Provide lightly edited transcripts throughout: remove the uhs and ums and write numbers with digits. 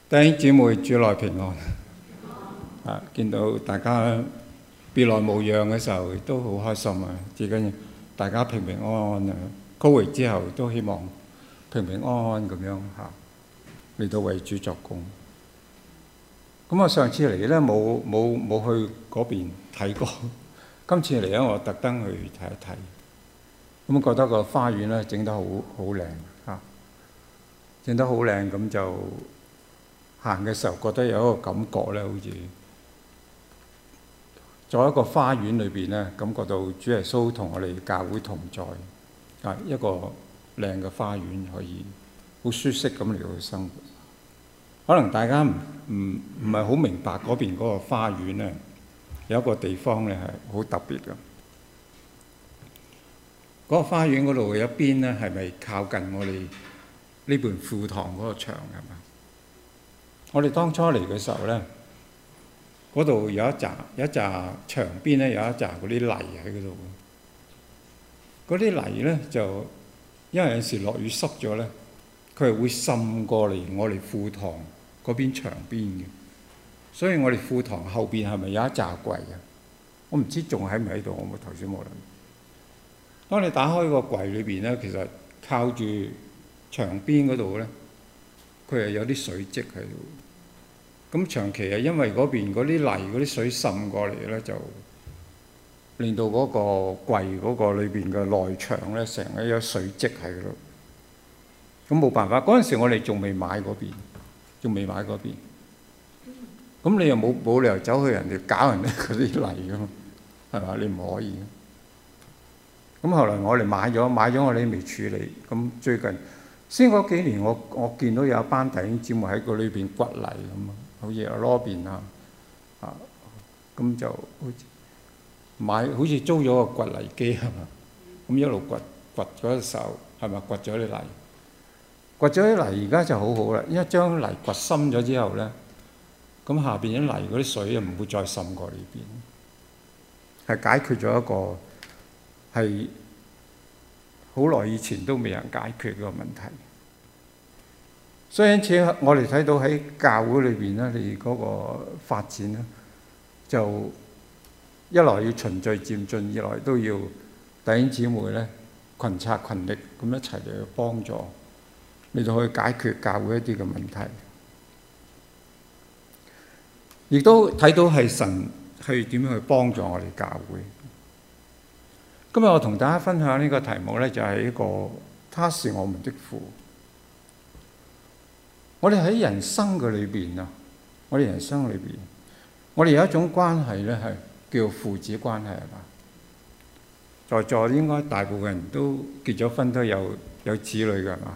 弟兄姊妹，主內平安。見到大家別來無恙嘅時候，都好開心啊！最緊要大家平平安安啊！Covid之後都希望平平安安咁樣嚟到為主作工。咁我上次嚟咧冇去嗰邊睇過，今次嚟咧我特登去睇一睇。咁覺得個花園咧整得好靚嚇，整得好靚，咁就行嘅時候覺得有一個感覺咧，好似在一個花園裏邊咧，感覺到主耶穌同我哋教會同在一個靚嘅花園，可以好舒適咁嚟到去生活。可能大家唔係好明白嗰邊嗰個花園咧，有一個地方咧係好特別嘅。嗰個花園嗰度有一邊咧，係咪靠近我哋呢邊副堂嗰個牆係嘛？我哋當初嚟嘅時候咧，嗰度有一紮牆邊咧有一紮嗰啲泥喺嗰度。嗰啲泥咧就因為有時落雨濕咗咧，佢係會滲過嚟我哋副堂嗰邊牆邊嘅。所以我哋副堂後邊係咪有一紮櫃啊？我唔知仲喺唔喺度，我頭先冇諗。當你打開個櫃裏邊咧，其實靠住牆邊嗰度咧，佢係有啲水漬喺度。咁長期係因為嗰邊嗰啲泥嗰啲水滲過嚟咧，就令到嗰個櫃嗰個裏邊嘅內牆咧，成日有水漬喺度。咁冇辦法，嗰陣時我哋仲未買嗰邊，咁你又冇理由走去人哋搞人哋嗰啲泥噶嘛，係嘛？你唔可以。咁後來我哋買咗我哋未處理。咁最近先嗰幾年，我見到有一班弟兄姊妹喺個裏邊掘泥咁啊，好似阿羅便咁就好似租咗個掘泥機係嘛，咁一路掘嗰時候係咪掘咗啲泥？掘咗啲泥而家就好啦，因為將泥掘深咗之後咧，咁下邊啲泥嗰啲水又唔會再滲過呢邊，係解決咗一個係好耐以前都未人解決嘅問題。所以因此我哋睇到喺教會裏邊咧，你嗰個發展咧，就一來要循序漸進，二來都要弟兄姊妹咧群策群力咁一齊嚟去幫助，你就可以解決教會一啲嘅問題。亦都睇到係神係點樣去幫助我哋教會。今日我同大家分享呢個題目咧，就係一個他是我們的父。我哋喺人生嘅裏邊啊，我哋有一種關係咧，係叫父子關係係嘛？在座應該大部分人都結咗婚，都有子女嘅係嘛？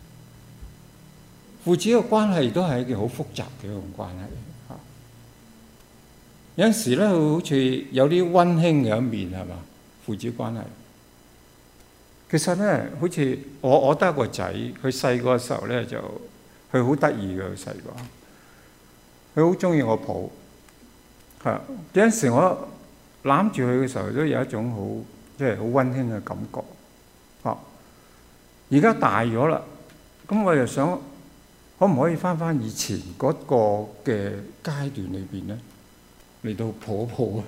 父子嘅關係都係一件好複雜嘅一種關係嚇。有陣時咧，好似有啲溫馨嘅一面係嘛？父子關係其實咧，好似我得一個仔，佢細個嘅時候咧就佢好得意嘅，佢細個佢好中意我抱嚇。有陣時我攬住佢嘅時候，都有一種好即係好溫馨嘅感覺嚇。而家大咗啦，咁我又想可唔可以翻以前嗰個嘅階段裏邊咧，嚟到抱抱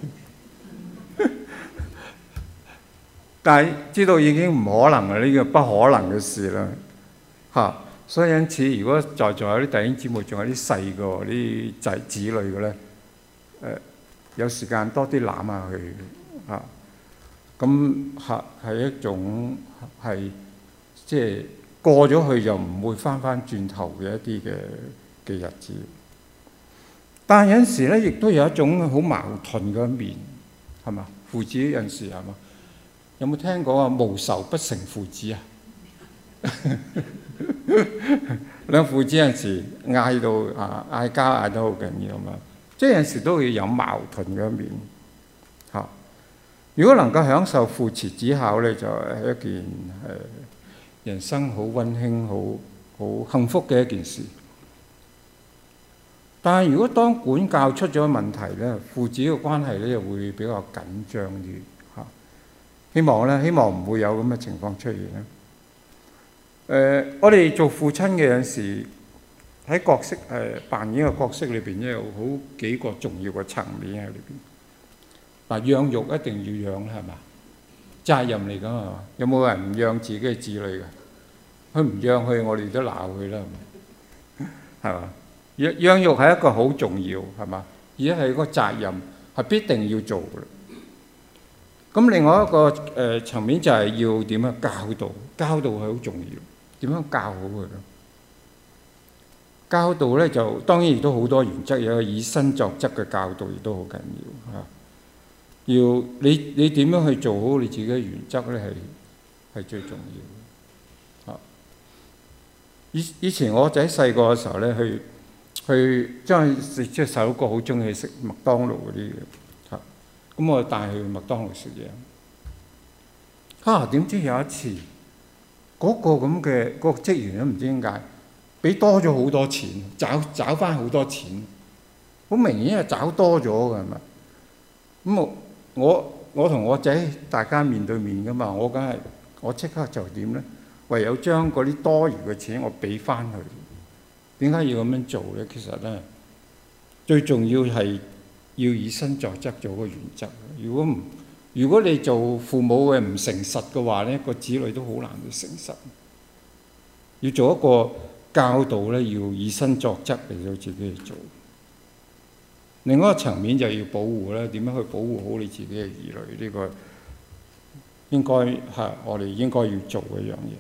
但係知道已經唔可能啦，呢個不可能嘅事啦嚇。所以因此，如果在座有啲弟兄姊妹仲有啲細個啲子女嘅咧，有時間多啲攬下佢嚇。咁係一種係即係過咗去就唔會翻轉頭嘅一啲嘅日子。但係有陣時咧，亦都有一種好矛盾嘅一面係嘛？父子有陣時係嘛？有冇聽過啊？無仇不成父子啊！兩父子有陣時嗌交嗌得好緊要嘛，即係有陣時都會有矛盾嘅一面嚇。如果能夠享受父慈子孝咧，就係一件人生好溫馨、好幸福嘅一件事。但係如果當管教出咗問題咧，父子嘅關係咧就會比較緊張啲嚇。希望唔會有咁嘅情況出現咧。我哋做父親嘅有時喺角色扮演嘅角色裏邊咧，有好幾個重要嘅層面喺裏邊。嗱，養育一定要養啦，係嘛？責任嚟㗎嘛。有冇人唔養自己嘅子女㗎？佢唔養佢，我哋都鬧佢啦，係嘛？養育係一個好重要，係嘛？而且係一個責任，係必定要做嘅。咁另外一個層面就係要點樣教導，教導係好重要。點樣教好佢咯？教導咧就當然亦都好多原則，有以身作則嘅教導亦都好緊要嚇。要你點樣去做好你自己嘅原則咧，係最重要嘅。以前我仔細個嘅時候咧，去將即係細佬哥好中意食麥當勞嗰啲嘅嚇，咁我帶佢去麥當勞食嘢。點知有一次嗰個咁嘅嗰個職員都唔知點解俾多咗好多錢，找翻好多錢，好明顯係找多咗㗎，係咪？咁我同我仔大家面對面㗎嘛，我即刻就點咧？唯有將嗰啲多餘嘅錢我俾翻佢。點解要咁樣做咧？其實咧，最重要係要以身作則做個原則。如果你做父母嘅唔誠實嘅話咧，個子女都好難去誠實。要做一個教導咧，要以身作則嚟到自己去做。另外一個層面就要保護咧，點樣去保護好你自己嘅兒女？呢個應該係我哋應該要做嘅一樣嘢。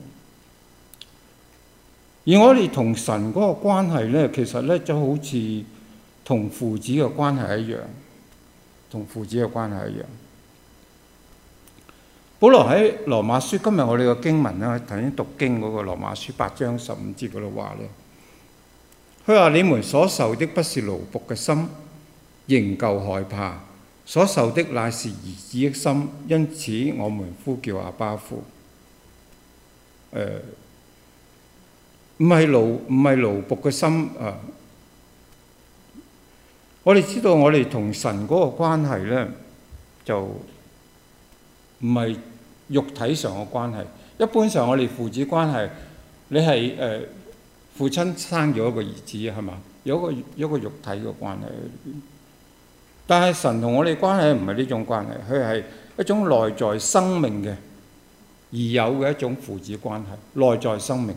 而我哋同神嗰個關係咧，其實咧就好似同父子嘅關係一樣，同父子嘅關係一樣。保羅喺羅馬書，今日我哋個經文咧，頭先讀經嗰個羅馬書8章15節嗰度話咧，佢話：你們所受的不是奴僕嘅心，仍舊害怕；所受的乃是兒子的心，因此我們呼叫阿爸父。唔係奴僕嘅心啊！我哋知道我哋同神嗰個關係咧，就唔係肉體上嘅關係。一般上我哋父子關係，你係父親生咗一個兒子係嘛？有一個肉體嘅關係喺裏邊。但係神同我哋關係唔係呢種關係，佢係一種內在生命嘅而有嘅一種父子關係，內在生命。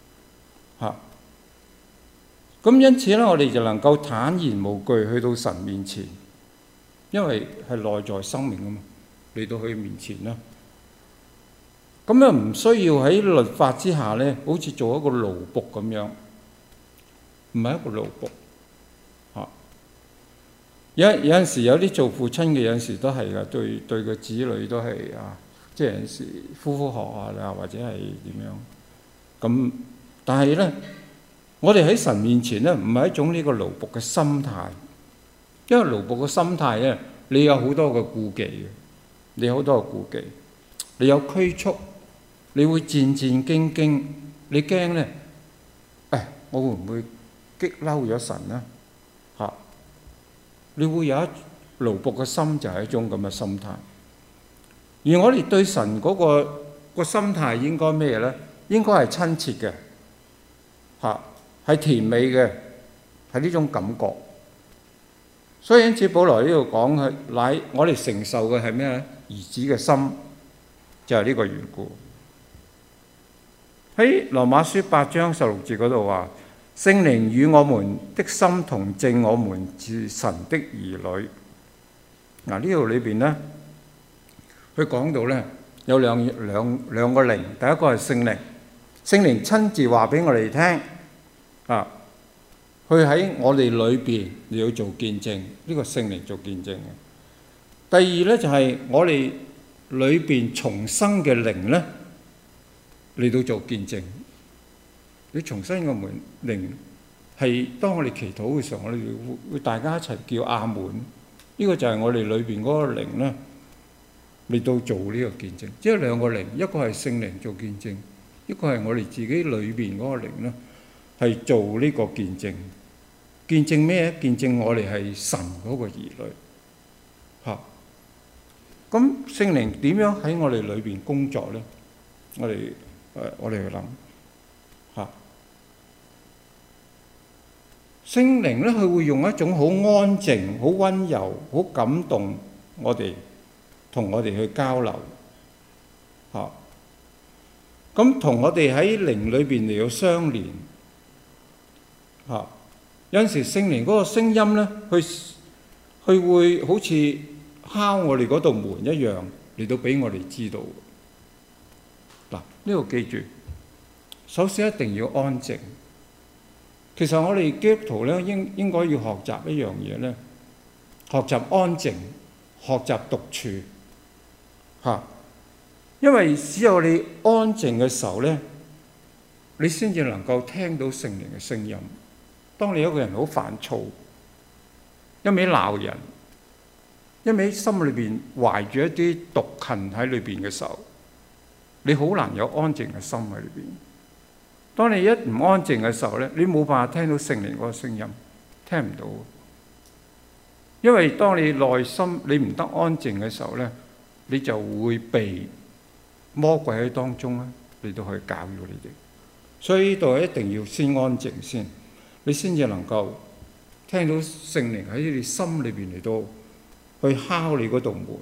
咁因此咧，我哋就能夠坦然無懼去到神面前，因為係內在生命啊嘛，嚟到佢面前啦。咁又唔需要喺律法之下咧，好似做一個奴僕咁樣，唔係一個奴僕。有陣時有啲做父親嘅，有陣時都係噶，對個子女都係即係有陣時呼學啊，或者係點樣咁。但係咧，我哋喺神面前咧，唔係一種呢個奴僕嘅心態，因為奴僕嘅心態咧，你有好多嘅顧忌嘅，你有好多嘅顧忌，你有拘束，你會戰戰兢兢，你驚咧，我會唔會激嬲咗神咧？你會有一奴僕嘅心，就係一種咁嘅心態。而我哋對神嗰個心態應該咩咧？應該係親切嘅。係甜美嘅，係呢種感覺。所以因此，保羅呢度講係乃我哋承受嘅係咩咧？兒子嘅心，就係呢個緣故。喺羅馬書8章16節嗰度話：聖靈與我們的心同證，我們是神的兒女。呢度裏邊咧，佢講到咧有兩個靈，第一個係聖靈，聖靈親自話俾我哋聽。佢喺我哋裏邊你要做見證，呢個聖靈做見證嘅。第二咧就係我哋裏邊重生嘅靈咧嚟到做見證。你重生嘅靈係當我哋祈禱嘅時候，我哋會大家一齊叫阿門。呢個就係我哋裏邊嗰個靈咧嚟到做呢個見證。即係兩個靈，一個係聖靈做見證，一個係我哋自己裏邊嗰個靈咧。係做呢個見證，見證咩？見證我哋係神嗰個兒女。咁聖靈點樣喺我哋裏邊工作咧？我哋去諗聖靈咧，佢會用一種好安靜、好溫柔、好感動我哋，同我哋去交流嚇。咁同我哋喺靈裏邊嚟到相連嚇。有陣時聖靈嗰個聲音咧，佢會好似敲我哋嗰道門一樣嚟到俾我哋知道。嗱，呢度記住，首先一定要安靜。其實我哋基督徒咧，應該要學習一樣嘢咧，學習安靜，學習獨處嚇。因為只有你安靜嘅時候咧，你先至能夠聽到聖靈嘅聲音。當你一個人好煩躁，一味鬧人，一味心裏邊懷住一啲毒恨喺裏邊嘅時候，你好難有安靜嘅心喺裏邊。當你一唔安靜嘅時候咧，你冇辦法聽到聖靈嗰個聲音，聽唔到。因為當你內心你唔得安靜嘅時候咧，你就會被魔鬼喺當中咧嚟到去搞擾你哋。所以呢度一定要先安靜先，你先至能夠聽到聖靈喺你心裏邊嚟到去敲你嗰道門。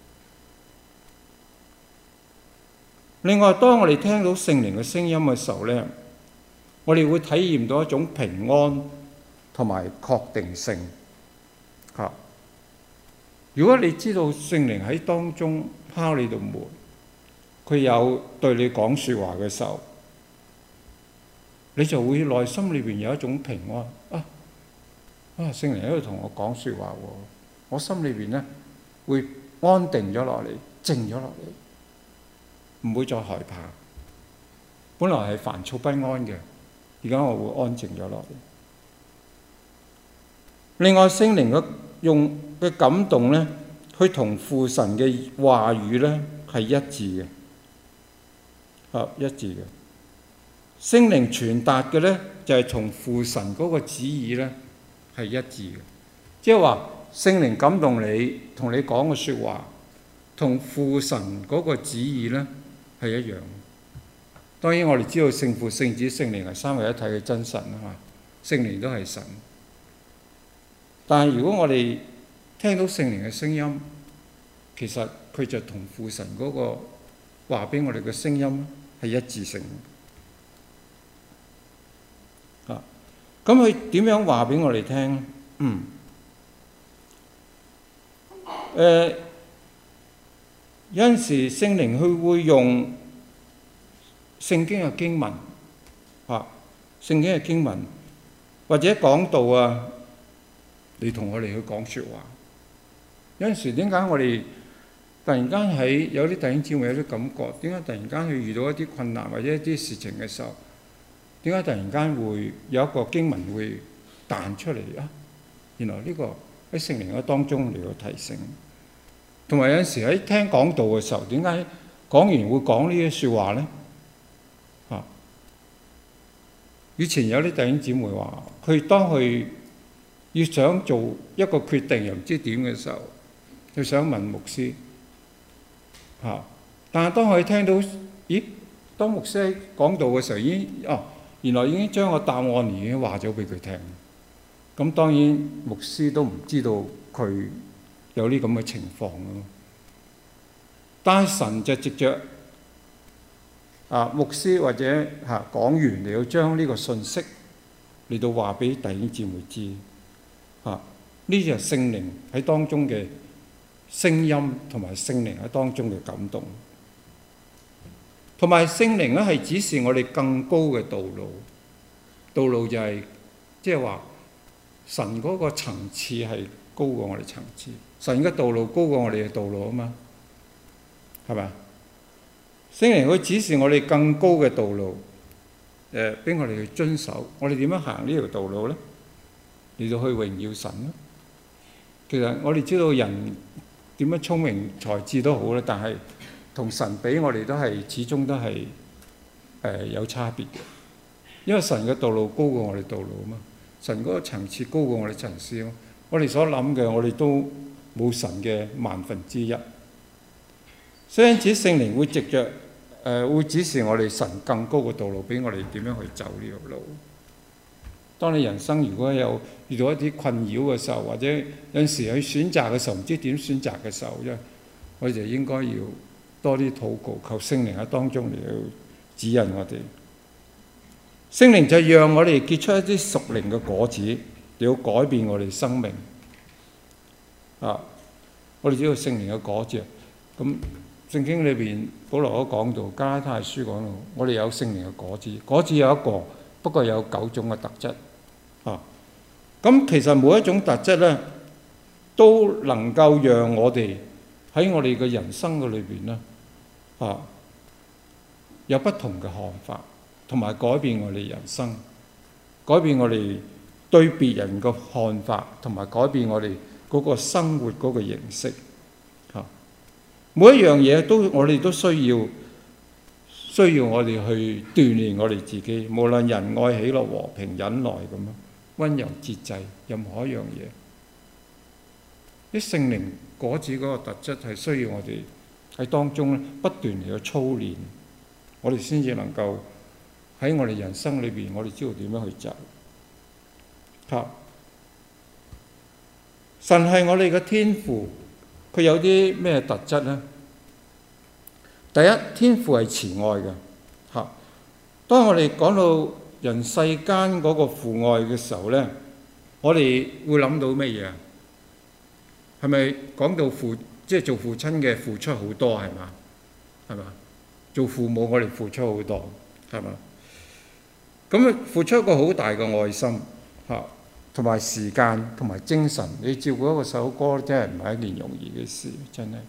另外，當我哋聽到聖靈嘅聲音嘅時候咧，我哋會體驗到一種平安同埋確定性嚇。如果你知道聖靈喺當中敲你道門，佢有對你講説話嘅時候，你就會內心裏邊有一種平安聖靈喺度同我講説話喎，我心裏邊咧會安定咗落嚟，靜咗落嚟，唔會再害怕。本來係煩躁不安嘅，而家我會安靜咗落嚟。另外，聖靈嘅感動咧，佢同父神嘅話語咧係一致嘅，一致嘅。聖靈傳達嘅咧就係同父神嗰個旨意咧係一致嘅，即係話聖靈感動你，同你講嘅説話，同父神嗰個旨意咧係一樣。當然我哋知道聖父、聖子、聖靈係三位一體嘅真神啊嘛，聖靈都係神。但係如果我哋聽到聖靈嘅聲音，其實佢就同父神嗰個話俾我哋嘅聲音係一致性。咁佢點樣話俾我哋聽？有陣時聖靈佢會用聖經嘅經文，聖經嘅經文或者講道啊，你同我哋去講説話。有陣時點解我哋突然間喺有啲弟兄姊妹有啲感覺？點解突然間去遇到一啲困難或者一啲事情嘅時候，點解突然間會有一個經文會彈出嚟啊？原來呢個喺聖靈嘅當中嚟到提醒。同埋有陣時喺聽講道嘅時候，點解講完會講呢啲説話咧？以前有啲弟兄姊妹話，當佢要想做一個決定又唔知點嘅時候，佢想問牧師但係當佢聽到當牧師講道嘅時候，原來已經將個答案已經話咗俾佢聽。咁當然牧師都唔知道佢有啲咁嘅情況咯。但係神就藉着牧師或者講員嚟到將呢個信息嚟到話俾弟兄姊妹知。呢就係聖靈喺當中嘅聲音，同埋聖靈喺當中嘅感動。同埋聖靈咧係指示我哋更高嘅道路。道路就係即係話神嗰個層次係高過我哋層次，神嘅道路高過我哋嘅道路啊嘛，係咪？聖靈會指示我哋更高嘅道路，俾我哋去遵守。我哋點樣行呢條道路咧？嚟到去榮耀神咯。其實我哋知道人點樣聰明才智都好咧，但係同神比，我哋都係始終都係有差別嘅。因為神嘅道路高過我哋道路啊嘛，神嗰個層次高過我哋層次咯。我哋所諗嘅，我哋都冇神嘅萬分之一。所以因此聖靈會藉着會指示我哋神更高嘅道路，俾我哋點樣去走呢條路。 當你人生如果有遇到一啲困擾嘅時候，或者有陣時去選擇嘅時候唔知點選擇嘅時候啫，我哋就應該要多啲禱告，求聖靈喺當中嚟到指引我哋。聖靈就讓我哋結出一啲屬靈嘅果子，要改變我哋生命。我哋知道聖靈嘅果子，咁聖經裏邊保羅都講到，加拉太書講到，我哋有聖靈嘅果子，果子有一個，不過有9種嘅特質。咁其實每一種特質咧，都能夠讓我哋喺我哋嘅人生嘅裏邊咧，有不同嘅看法，同埋改變我哋人生，改變我哋對別人嘅看法，同埋改變我哋嗰個生活嗰個形式。每一樣嘢我哋都需要我哋去鍛鍊我哋自己，無論仁愛、喜樂、和平、忍耐咁樣，溫柔、節制，任何一樣嘢，啲聖靈果子嗰個特質係需要我哋喺當中咧不斷嚟去操練，我哋先至能夠喺我哋人生裏邊，我哋知道點樣去走。神係我哋嘅天父，佢有啲咩特質呢？第一，天父係慈愛嘅。當我哋講到人世間嗰個父愛嘅時候咧，我哋會諗到乜嘢啊？係咪講到即係做父親嘅付出好多係嘛？係嘛？做父母我哋付出好多係嘛？咁付出一個好大嘅愛心同埋時間同埋精神，你照顧一個細佬哥真係唔係一件容易嘅事，真係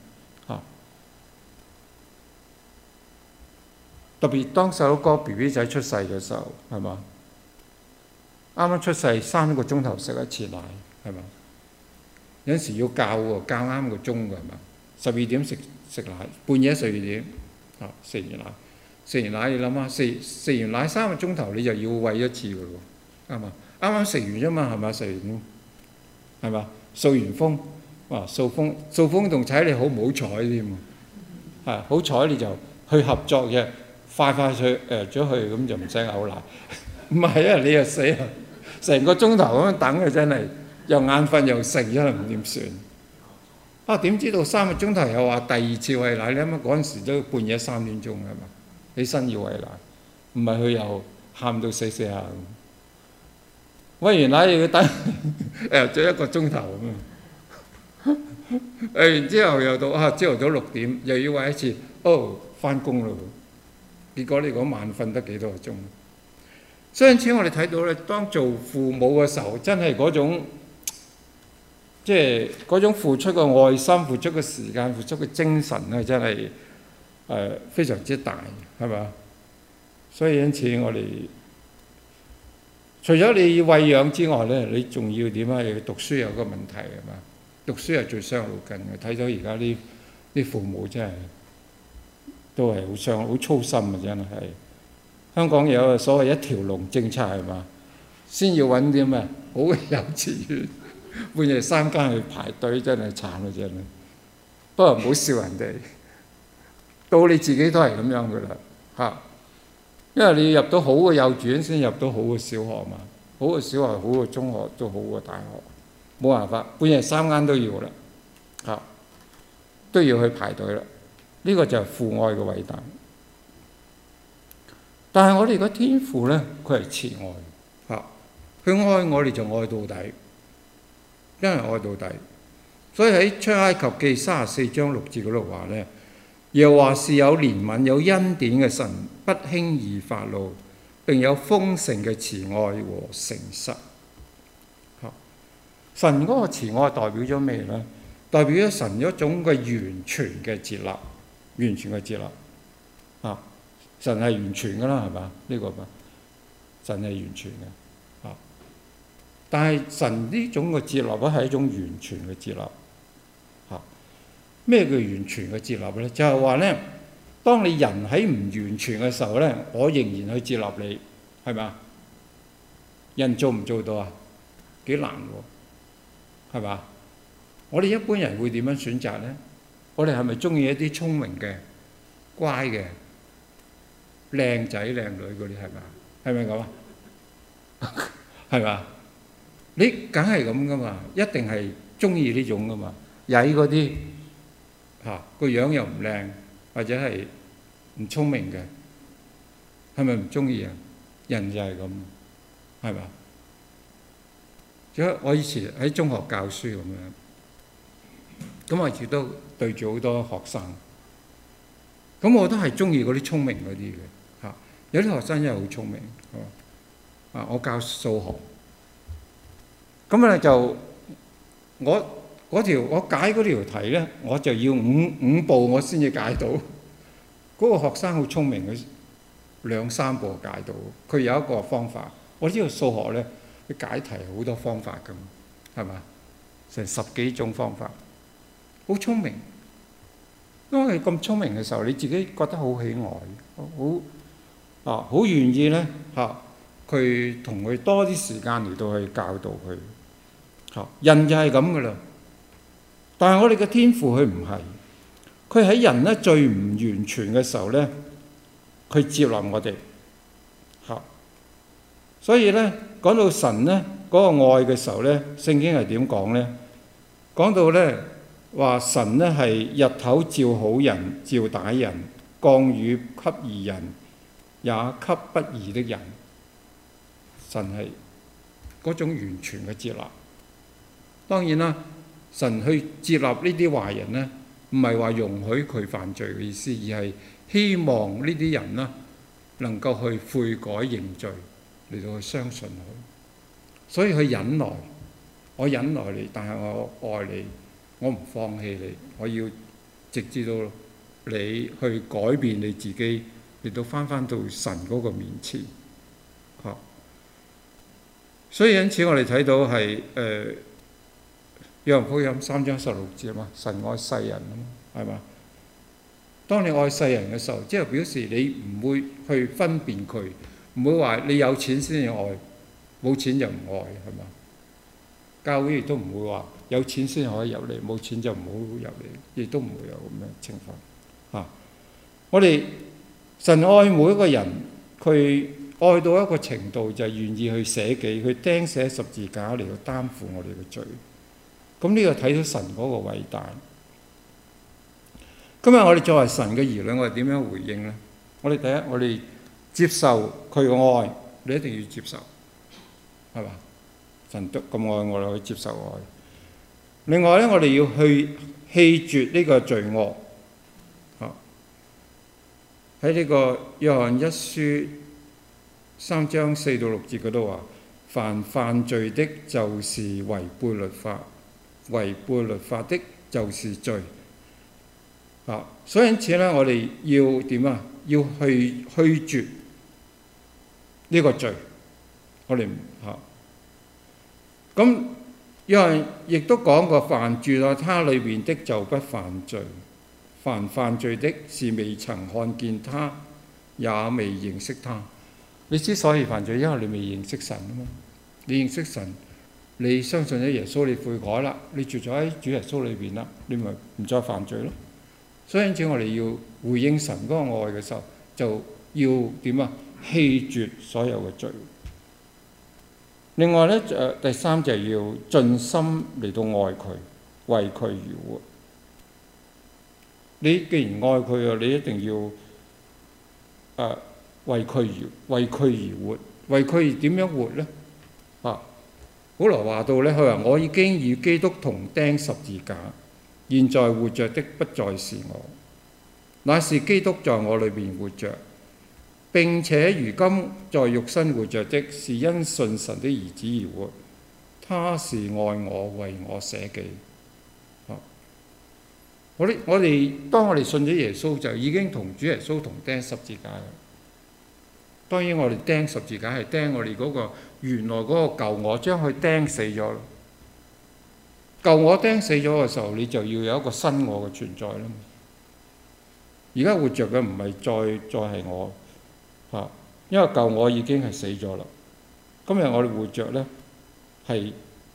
特別當細佬哥 BB 仔出世嘅時候，係嘛？啱啱出世3個鐘頭食一次奶，係嘛？有陣時要教喎，教啱個鐘㗎，係嘛？12點食奶，半夜12點食完奶你諗下，食完奶3個鐘頭你就要餵一次㗎喎，啱嘛？啱啱食完啫嘛，係咪？食完係嘛？掃完風，掃風仲睇你好唔好彩添喎，好彩你就去合作嘅。快脆咗去，咁就唔使嘔奶。唔係啊，你又死啊！成個鐘頭咁樣等佢，真係又眼瞓又食，真係唔點算？點知道3個鐘頭又話第2次餵奶？你諗下嗰陣時都半夜3點鐘係嘛？起身要餵奶，唔係佢又喊到死下咁。餵完奶又要等咗1個鐘頭咁樣。然之後又到朝頭早6點又要餵一次，返工咯。結果你講晚瞓得幾多個鐘？所以因此我哋睇到咧，當做父母嘅時候，真係嗰種即係嗰種付出嘅愛心、付出嘅時間、付出嘅精神咧，真係非常之大，係嘛？所以因此我哋除咗你要餵養之外咧，你仲要點啊？你讀書有個問題係嘛？讀書係最傷腦筋嘅。睇到而家啲父母真係都係好操心嘅，真係。香港有所謂一條龍政策係嘛？先要揾啲咩好嘅幼稚園，半夜3更去排隊，真係慘啊！真係。不過唔好笑人哋，到你自己都係咁樣噶啦，因為你要入到好嘅幼稚園先入到好嘅小學嘛，好嘅小學、好嘅中學都好嘅大學，冇辦法，半夜3更都要啦，都要去排隊啦。呢個就係父愛嘅偉大。但係我哋個天父咧，佢係慈愛，佢愛我哋就愛到底，因為愛到底。所以喺出埃及記34章6節嗰度話咧，耶和華是有憐憫、有恩典嘅神，不輕易發怒，並有豐盛嘅慈愛和誠實。神嗰個慈愛代表咗咩咧？代表咗神一種嘅完全嘅接納，完全嘅接納。神係完全㗎啦，係嘛？呢個神係完全嘅。但係神呢種嘅接納咧，係一種完全嘅接納。咩叫完全嘅接納咧？就係話咧，當你人喺唔完全嘅時候咧，我仍然去接納你，係咪？人做唔做到啊？幾難喎，係嘛？我哋一般人會點樣選擇咧？我哋係咪中意一啲聰明嘅、乖嘅、靚仔靚女嗰啲，係咪？係咪咁啊？ 係嘛？你梗係咁噶嘛，一定係中意呢種噶嘛。曳嗰啲個樣又唔靚，或者係唔聰明嘅，係咪唔中意啊？人就係咁，係嘛？我以前喺中學教書咁樣，咁我亦都對住好多學生，咁我都係中意嗰啲聰明嗰啲嘅嚇。有啲學生真係好聰明，我教數學，咁咧就我解嗰條題咧，我就要五步我先至解到。嗰個學生好聰明，佢2-3步解到。佢有一個方法，我知道數學咧，佢解題好多方法㗎嘛，係嘛？成10幾種方法，好聰明。當你咁聰明嘅時候，你自己覺得好喜愛，好願意咧佢同佢多啲時間嚟到去教導佢。人就係咁噶啦。但係我哋嘅天父佢唔係，佢喺人咧最唔完全嘅時候咧，佢接納我哋。所以咧講到神咧嗰個愛嘅時候咧，聖經係點講咧？講到咧話神咧係日頭照好人，照歹人，降雨給義人，也給不義的人。神係嗰種完全嘅接納。當然啦，神去接納呢啲壞人咧，唔係話容許佢犯罪嘅意思，而係希望呢啲人啦能夠去悔改認罪，嚟到去相信佢。所以佢忍耐，我忍耐你，但係我愛你，我唔放棄你，我要直至到你去改變你自己，嚟到翻到神嗰個面前。所以因此我哋睇到係約翰福音3章16節嘛，神愛世人啊嘛，係嘛？當你愛世人嘅時候，即係表示你唔會去分辨佢，唔會話你有錢先至愛，冇錢就唔愛，係嘛？教會亦都唔會話有錢先可以入嚟，冇錢就唔好入嚟，亦都唔會有咁樣情況。我哋神愛每一個人，佢愛到一個程度，就係願意去捨己，去釘寫十字架嚟到擔負我哋嘅罪。咁呢個睇到神嗰個偉大。今日我哋作為神嘅兒女，我哋點樣回應呢？我哋第一，我哋接受佢嘅愛，你一定要接受，係嘛？神都咁愛我哋，去接受愛。另外咧，我哋要去棄絕呢個罪惡。喺呢個約翰一書3章4到6節嗰度話：凡犯罪的，就是違背律法；違背律法的，就是罪。所以因此咧，我哋要點啊？要去絕呢個罪。我哋咁約翰亦都講過：凡住在他裏邊的，就不犯罪；凡犯罪的，是未曾看見他，也未認識他。你之所以犯罪，因為你未認識神啊嘛。你認識神，你相信咗耶穌，你悔改啦，你住咗喺主耶穌裏邊啦，你咪唔再犯罪咯。所以因此我哋要回應神嗰個愛嘅時候，就要點啊？棄絕所有嘅罪。另外咧，第三就係要盡心嚟到愛佢，為佢而活。你既然愛佢啊，你一定要為佢而活。為佢而點樣活咧？保羅話到咧，佢話：我已經與基督同釘十字架，現在活着的不再是我，乃是基督在我裏邊活着。並且如今在肉身活着的，是因信神的兒子而活。他是愛我，為我捨己。我哋當我哋信咗耶穌，就已經同主耶穌同釘十字架啦。當然我哋釘十字架係釘我哋嗰個原來嗰個舊我，將佢釘死咗。舊我釘死咗嘅時候，你就要有一個新我嘅存在啦。而家活着嘅唔係再係我。因為舊我已經係死咗啦。今日我哋活着咧，係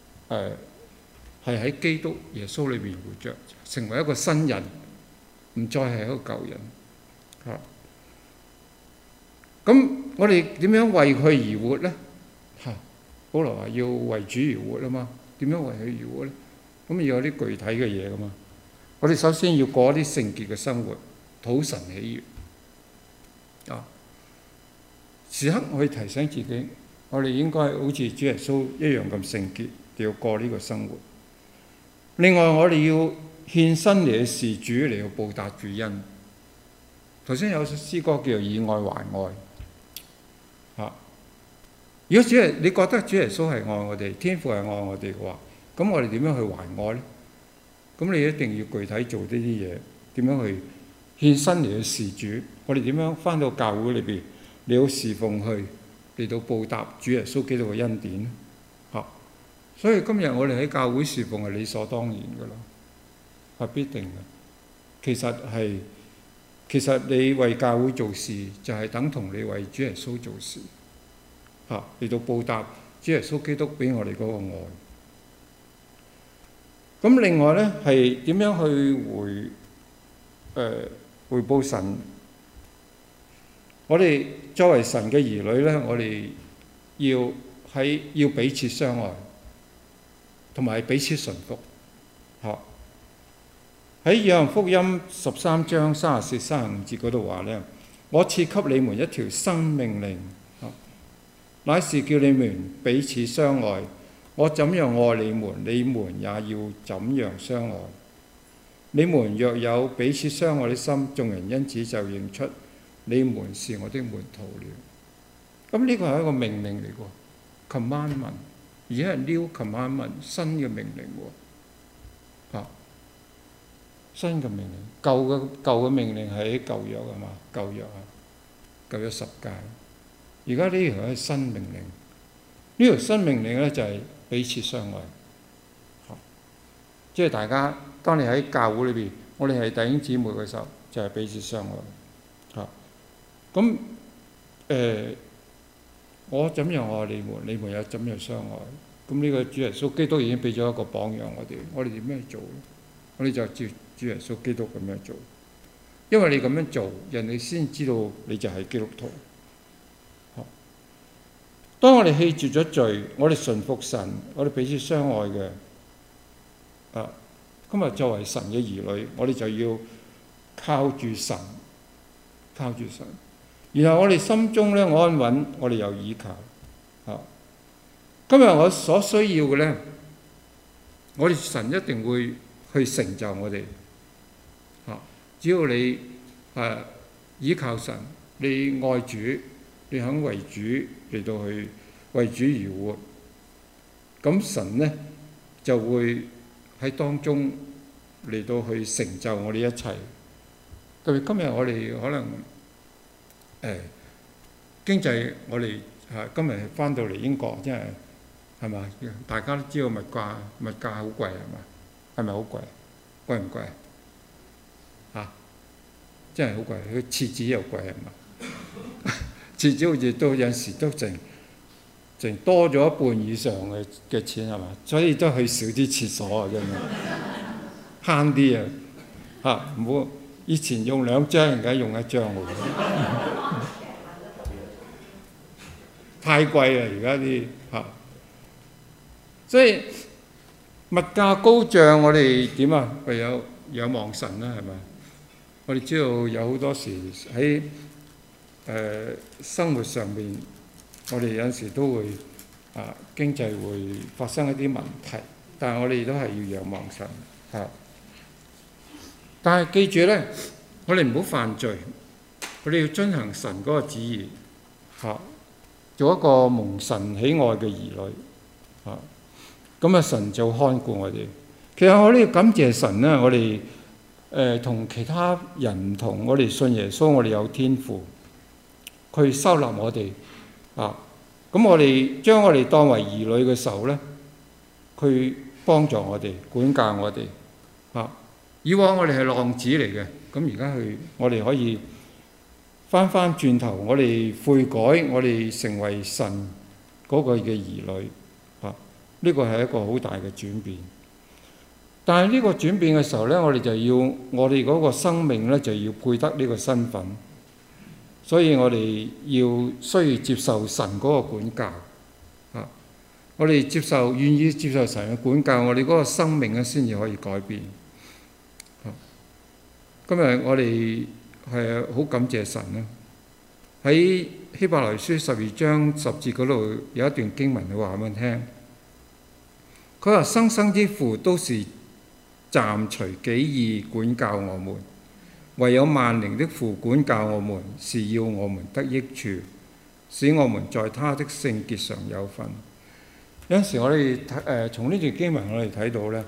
喺基督耶穌裏邊活着，成為一個新人，唔再係一個舊人。咁我哋點樣為佢而活咧？ 保羅話要為主而活啊嘛，點樣為佢而活咧？咁要有啲具體嘅嘢噶嘛。我哋首先要過一啲聖潔嘅生活，討神喜悅啊！時刻我哋提醒自己，我哋應該好似主耶穌一樣咁聖潔，要過呢個生活。另外，我哋要獻身嚟嘅事主嚟到報答主恩。頭先有首詩歌叫做以愛還愛嚇。如果你覺得主耶穌係愛我哋，天父係愛我哋嘅話，咁我哋點樣去還愛咧？咁你一定要具體做呢啲嘢，點樣去獻身嚟嘅事主？我哋點樣返到教會裏邊，你要侍奉去嚟到報答主耶穌基督嘅恩典嚇。所以今日我哋喺教會侍奉係理所當然嘅咯，係必定嘅。其實你為教會做事，就係等同你為主耶穌做事嚇，嚟到報答主耶穌基督俾我哋嗰個愛。咁另外咧，係點樣去回報神？我哋作為神嘅兒女咧，我哋要彼此相愛，同埋彼此順服。嚇！喺《約翰福音》13章34、35節嗰度話咧，我賜給你們一條新命令，乃是叫你們彼此相愛。我怎樣愛你們，你們也要怎樣相愛。你們若有彼此相愛的心，眾人因此就認出你們是我的門徒了。咁呢個係一個命令嚟喎 ，commandment， 而且係 new commandment， 新嘅命令喎。新嘅命令，舊嘅命令係舊約啊嘛，舊約10誡。而家呢條係新命令，呢條新命令咧就係彼此相愛。即係大家，當你喺教會裏邊，我哋係弟兄姊妹嘅時候，就係彼此相愛。咁我怎樣愛你們，你們又怎樣相愛。咁呢個主耶穌基督已經俾咗一個榜樣我哋點樣做咧？我哋就照主耶穌基督咁樣做，因為你咁樣做，人哋先知道你就係基督徒。當我哋棄絕咗罪，我哋順服神，我哋彼此相愛嘅，今日作為神嘅兒女，我哋就要靠住神，然後我哋心中咧安穩，我哋又倚靠。今日我所需要嘅咧，我哋神一定會去成就我哋。只要你倚靠神，你愛主，你肯為主嚟到去為主而活，咁神咧就會喺當中嚟到去成就我哋一切。特別今日我哋可能經濟，我哋今日翻到嚟英國，真係嘛？大家都知道物價好貴係嘛？係咪好貴？貴唔貴啊？真係好貴，佢廁紙又貴係嘛？廁紙好似都有時都剩多咗一半以上嘅錢係嘛？所以都去少啲廁所啊，真係慳啲啊！唔好以前用2張，而家用1張喎。太貴啦！而家啲所以物價高漲，我哋點啊？唯有仰望神啦，係咪？我哋知道有好多時喺生活上面，我哋有陣時都會經濟會發生一啲問題，但係我哋都係要仰望神但係記住咧，我哋唔好犯罪，我哋要遵行神嗰個旨意做一個蒙神喜愛嘅兒女咁神就看顧我哋。其實我哋要感謝神咧，我哋同其他人唔同，我哋信耶穌，我哋有天父，佢收納我哋咁我哋將我哋當為兒女嘅時候咧，佢幫助我哋，管教我哋以往我哋係浪子嚟嘅，咁而家我哋可以翻轉頭，我哋悔改，我哋成為神嗰個嘅兒女呢個係一個好大嘅轉變。但係呢個轉變嘅時候咧，我哋就要我哋嗰個生命咧就要配得呢個身份，所以我哋需要接受神嗰個管教我哋願意接受神嘅管教，我哋嗰個生命咧先至可以改變。今日我哋係好感謝神啦。喺希伯來書12章10節嗰度有一段經文，佢話俾我聽，佢話生生之父都是暫隨己意管教我們，唯有萬靈的父管教我們，是要我們得益處，使我們在他的聖潔上有份。有陣時我哋從呢段經文我哋睇到咧，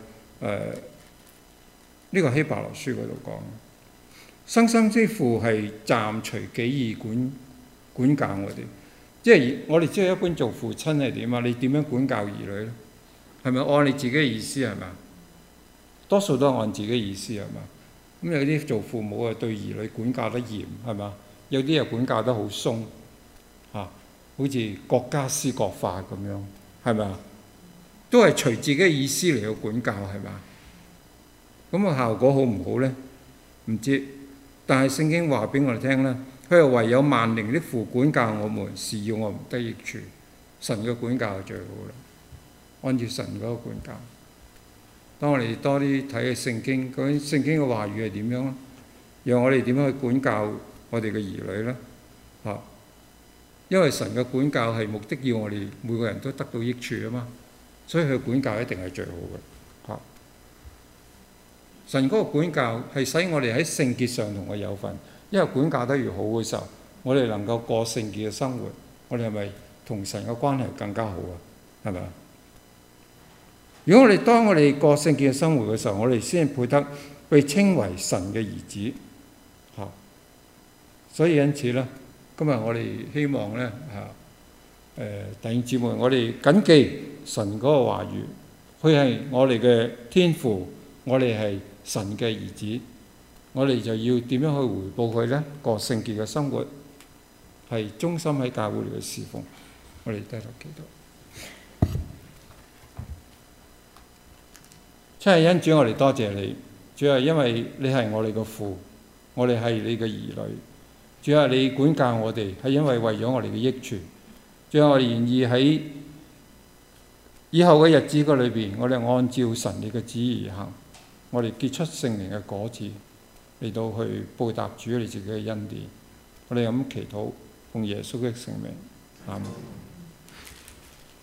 呢個希伯來書嗰度講，生生之父係暫隨己意管教我哋，即係我哋知道一般做父親係點啊？你點樣管教兒女咧？係咪按你自己嘅意思係嘛？多數都係按自己嘅意思係嘛？咁有啲做父母啊對兒女管教得嚴係嘛？有啲又管教得好鬆嚇，好似各家私各化咁樣係咪啊？都係隨自己嘅意思嚟去管教係嘛？咁個效果好唔好咧？唔知，但係聖經話俾我哋聽咧，佢係唯有萬靈的父管教我們，是要我們得益處。神嘅管教係最好啦，按照神嗰個管教。當我哋多啲睇嘅聖經，究竟聖經嘅話語係點樣咧？讓我哋點樣去管教我哋嘅兒女咧？嚇！因為神嘅管教係目的要我哋每個人都得到益處啊嘛，所以佢管教一定係最好嘅。嚇！神嗰個管教係使我哋喺聖潔上同佢有份，因為管教得越好嘅時候，我哋能夠過聖潔嘅生活，我哋係咪同神嘅關係更加好啊？係咪啊？如果當我哋過聖潔嘅生活嘅時候，我哋先配得被稱為神嘅兒子。嚇！所以因此咧，今日我哋希望咧弟兄姊妹，我哋謹記神嗰個話語，佢係我哋嘅天父，我哋係神嘅兒子，我哋就要點樣去回報佢咧？過聖潔嘅生活，係忠心喺教會裏嘅侍奉。我哋低頭祈禱。親愛恩主，我哋多謝你，主要係因為你係我哋嘅父，我哋係你嘅兒女。主要係你管教我哋，係因為為咗我哋嘅益處。主要我哋願意喺以後嘅日子嘅裏邊，我哋按照神你嘅旨意而行，我哋結出聖靈嘅果子，嚟到去報答主你自己嘅恩典。我哋咁祈禱，奉耶穌嘅聖名，阿們。